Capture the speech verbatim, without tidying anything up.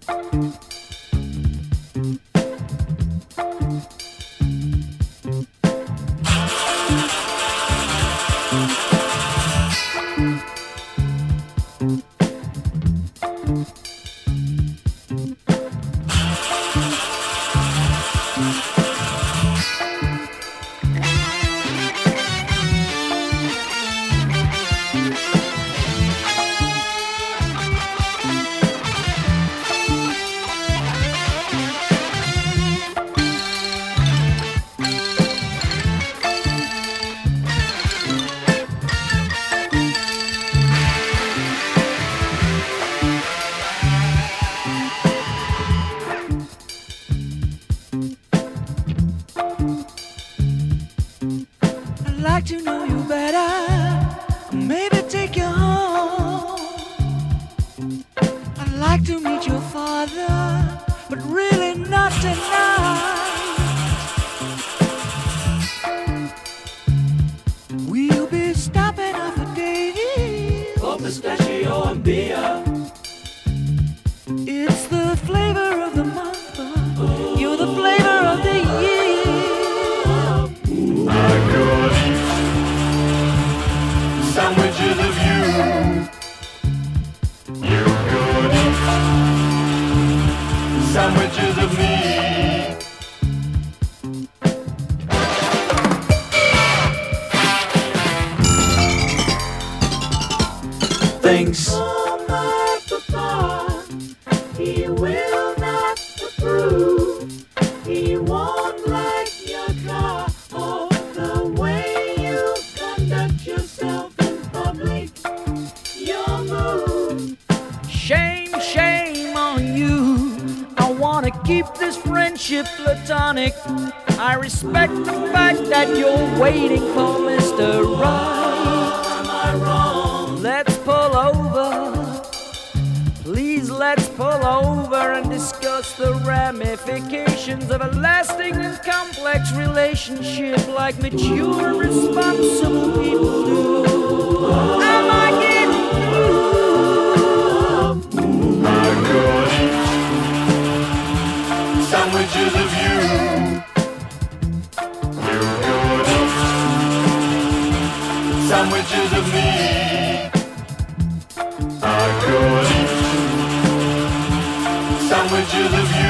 To know you better, maybe take you home. I'd like to meet your father, but really not tonight. We'll be stopping off a date for pistachio and beer. It's the flavor of the month, but you're the flavor of the year. I could eat sandwiches of you. You could eat sandwiches of me. Things oh, my papa, he will not approve. He won't like your car or the way you conduct yourself in public. Your move. Shame, shame on you. I wanna keep this friendship platonic. I respect the fact that you're waiting for Mister Right. Am I wrong? Let's pull over. Please let's pull over and discuss the ramifications of a lasting and complex relationship like mature, responsible people do. Am I getting through? I could eat sandwiches of you. You could eat sandwiches of me. I could eat sandwiches of you.